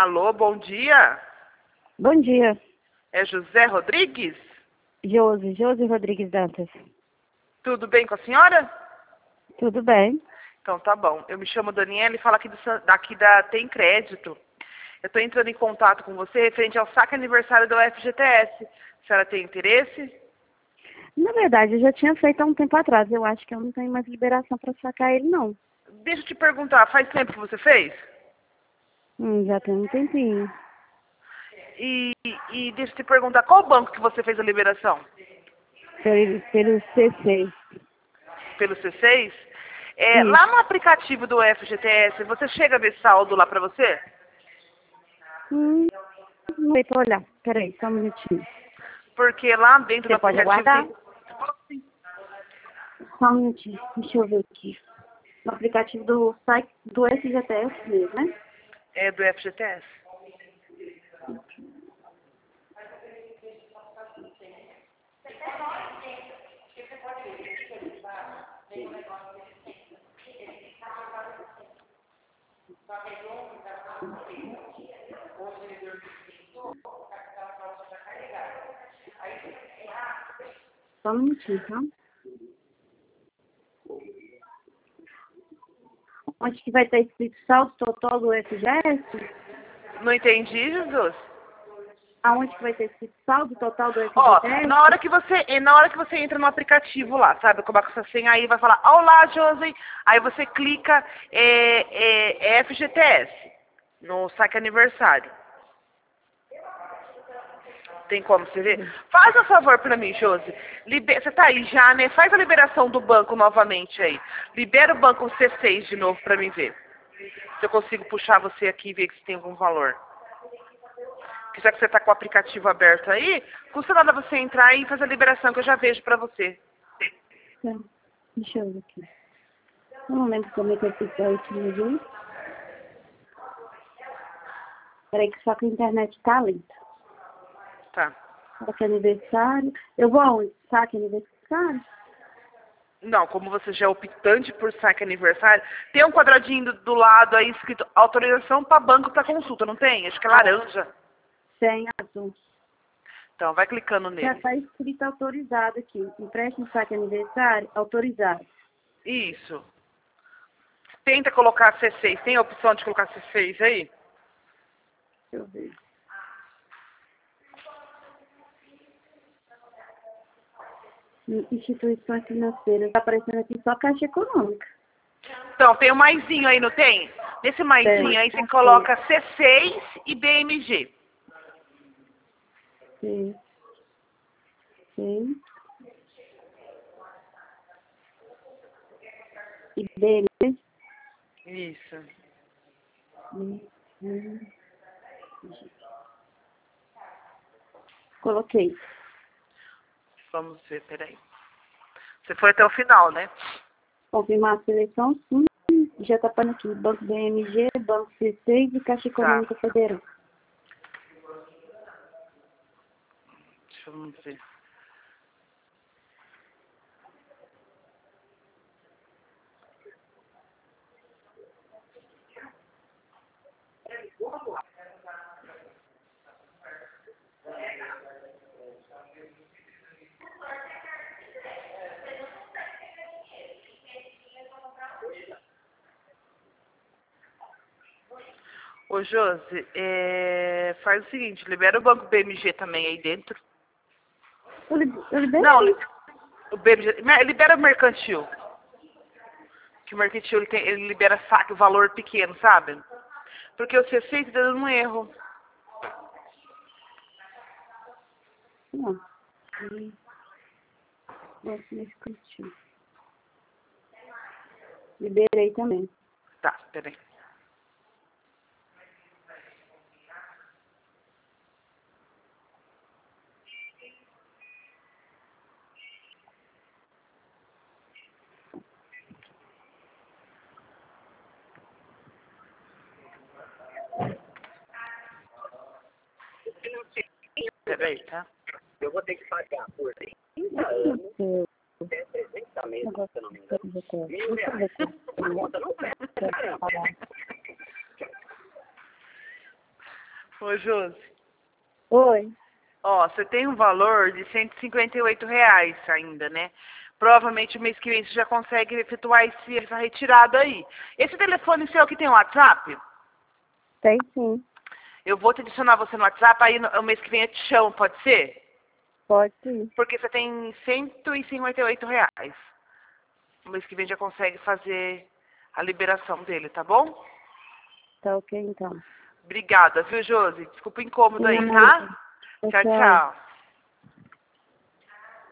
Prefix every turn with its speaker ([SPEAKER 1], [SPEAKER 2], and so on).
[SPEAKER 1] Alô, bom dia.
[SPEAKER 2] Bom dia.
[SPEAKER 1] É José Rodrigues?
[SPEAKER 2] Josi Rodrigues Dantas.
[SPEAKER 1] Tudo bem com a senhora?
[SPEAKER 2] Tudo bem?
[SPEAKER 1] Então tá bom. Eu me chamo Daniela e falo daqui da Tem Crédito. Eu estou entrando em contato com você referente ao saque aniversário da UFGTS. A senhora tem interesse?
[SPEAKER 2] Na verdade, eu já tinha feito há um tempo atrás. Eu acho que eu não tenho mais liberação para sacar ele, não.
[SPEAKER 1] Deixa eu te perguntar, faz tempo que você fez?
[SPEAKER 2] Já tem um tempinho.
[SPEAKER 1] E deixa eu te perguntar, qual banco que você fez a liberação?
[SPEAKER 2] Pelo C6.
[SPEAKER 1] Pelo C6?
[SPEAKER 2] Isso.
[SPEAKER 1] Lá no aplicativo do FGTS, você chega a ver saldo lá para você?
[SPEAKER 2] Não sei pra olhar. Peraí, só um minutinho.
[SPEAKER 1] Porque lá dentro do
[SPEAKER 2] Você pode
[SPEAKER 1] aplicativo
[SPEAKER 2] aguardar?
[SPEAKER 1] tem...
[SPEAKER 2] Só um minutinho. Deixa eu ver aqui. No aplicativo do site do FGTS mesmo, né?
[SPEAKER 1] É do FGTS.
[SPEAKER 2] Só um minutinho, tá? Onde que vai estar escrito saldo total do FGS?
[SPEAKER 1] Não entendi, Jesus?
[SPEAKER 2] Aonde que vai ter escrito saldo total do
[SPEAKER 1] Ó,
[SPEAKER 2] FGTS?
[SPEAKER 1] na hora que você entra no aplicativo lá, sabe? Coloca essa senha aí, vai falar, olá, Josi. Aí você clica FGTS no saque aniversário. Tem como você ver? Faz um favor pra mim, Josi. Você tá aí já, né? Faz a liberação do banco novamente aí. Libera o banco C6 de novo pra mim ver. Se eu consigo puxar você aqui e ver se tem algum valor. Já que você tá com o aplicativo aberto aí, custa nada você entrar e fazer a liberação que eu já vejo pra você.
[SPEAKER 2] Tá. Deixa eu ver aqui. Eu não lembro como é que eu fiz a última vez. Peraí que só que a internet tá lenta.
[SPEAKER 1] Tá.
[SPEAKER 2] Saque aniversário. Eu vou aonde? Saque aniversário?
[SPEAKER 1] Não, como você já é optante por saque aniversário, tem um quadradinho do lado aí escrito autorização para banco para consulta, não tem? Acho que é laranja.
[SPEAKER 2] Tem azul.
[SPEAKER 1] Então, vai clicando
[SPEAKER 2] Já
[SPEAKER 1] nele.
[SPEAKER 2] tá escrito autorizado aqui. Empréstimo saque aniversário, autorizado.
[SPEAKER 1] Isso. Tenta colocar C6. Tem a opção de colocar C6 aí?
[SPEAKER 2] Deixa eu ver. Instituições financeiras. Tá aparecendo aqui só Caixa Econômica.
[SPEAKER 1] Então, tem um maisinho aí, não tem? Nesse maisinho aí você coloca C6 e BMG.
[SPEAKER 2] Sim. Sim. E dele, né?
[SPEAKER 1] Isso.
[SPEAKER 2] Coloquei.
[SPEAKER 1] Vamos ver, peraí. Você foi até o final, né?
[SPEAKER 2] Confirmar a seleção, sim. Já tá falando aqui. Banco BMG, Banco C6 e Caixa
[SPEAKER 1] Tá.
[SPEAKER 2] Econômica Federal.
[SPEAKER 1] Deixa eu ver. Ô, Josi, faz o seguinte, libera o banco BMG também aí dentro.
[SPEAKER 2] Eu liberei.
[SPEAKER 1] Não, o BMG, libera o mercantil. Que o mercantil ele libera saque, valor pequeno, sabe? Porque o C6 tá dando um erro.
[SPEAKER 2] Não. Nossa, nesse cantinho. Liberei também.
[SPEAKER 1] Tá, peraí. Peraí, tá?
[SPEAKER 3] Eu vou ter que pagar por 30 anos,
[SPEAKER 2] Eu
[SPEAKER 3] 300 meses,
[SPEAKER 2] gosto
[SPEAKER 3] se eu não me engano,
[SPEAKER 2] de ver.
[SPEAKER 3] R$ 1.000. A conta não fecha, caramba.
[SPEAKER 1] Ô, Josi.
[SPEAKER 2] Oi.
[SPEAKER 1] Ó, você tem um valor de R$ 158 ainda, né? Provavelmente o mês que vem você já consegue efetuar essa retirada aí. Esse telefone seu que tem WhatsApp,
[SPEAKER 2] Tem sim.
[SPEAKER 1] eu vou te adicionar você no WhatsApp, aí o mês que vem eu te chamo, pode ser?
[SPEAKER 2] Pode sim.
[SPEAKER 1] Porque você tem R$ 158. O mês que vem já consegue fazer a liberação dele, tá bom?
[SPEAKER 2] Tá ok, então.
[SPEAKER 1] Obrigada, viu, Josi? Desculpa o incômodo aí,
[SPEAKER 2] Nada.
[SPEAKER 1] tá? Tchau,
[SPEAKER 2] Tchau.
[SPEAKER 1] tchau.